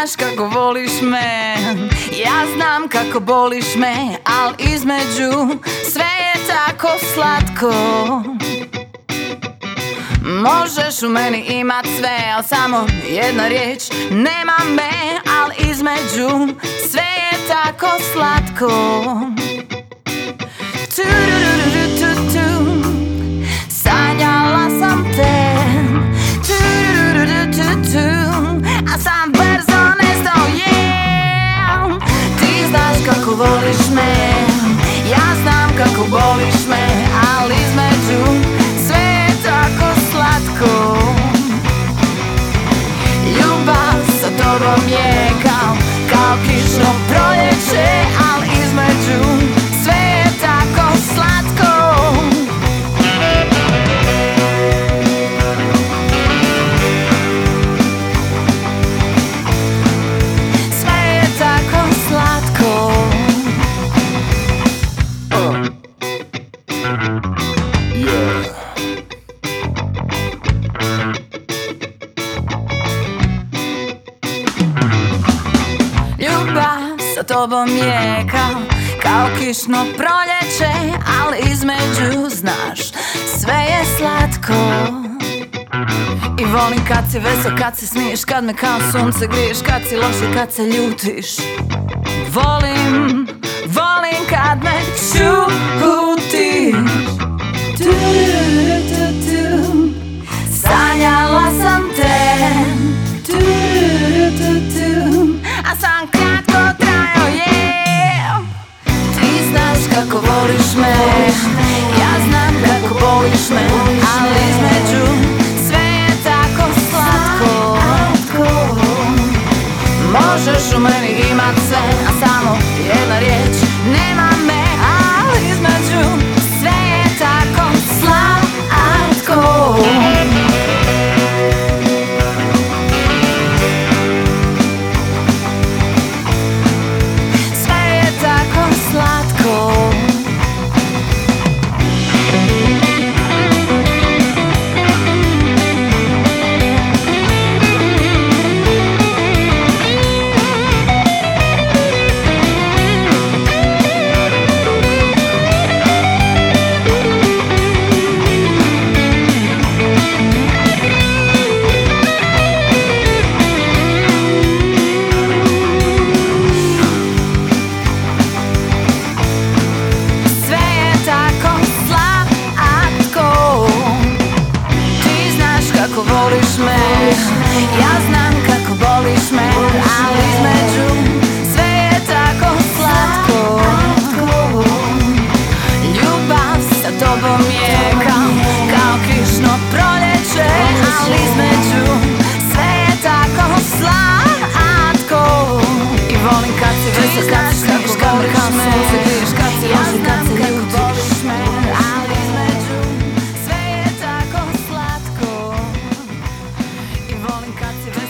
znaš kako voliš me, ja znam kako boliš me, al između sve je tako slatko. Možeš u meni imat sve, al samo jedna riječ nema me, al između sve je tako slatko. Sanjala sam te, a sam brzo nestao, yeah. Ti znaš kako voliš me, ja znam kako boliš me, al između sve je tako slatko. Ljubav sa tobom je kao kišno proljeće, al između sve je tako slatko. Sa tobom je kao kišno proljeće, ali između, znaš, sve je slatko. I volim kad si vesel, kad se smiješ, kad me kao sunce griješ, kad si loš i kad se ljutiš. Volim kad me čutiš. Sanjala sam te, a sam kratko trajao, yeah. Ti znaš kako voliš me, ja znam kako boliš me, ali između sve je tako slatko. Možeš u meni imat sve, a samo jedna riječ nema me, ali između sve je tako slatko. Kako voliš me, ja znam kako boliš me, ali između sve je tako slatko. Ljubav sa tobom je kao kišno proljeće, ali između sve je tako slatko. I volim kad si vesel, kad si smiješ, kad me kao sunce griješ, kad si loš i kad se ljutiš. Ali između sve je tako slatko. I volim kad si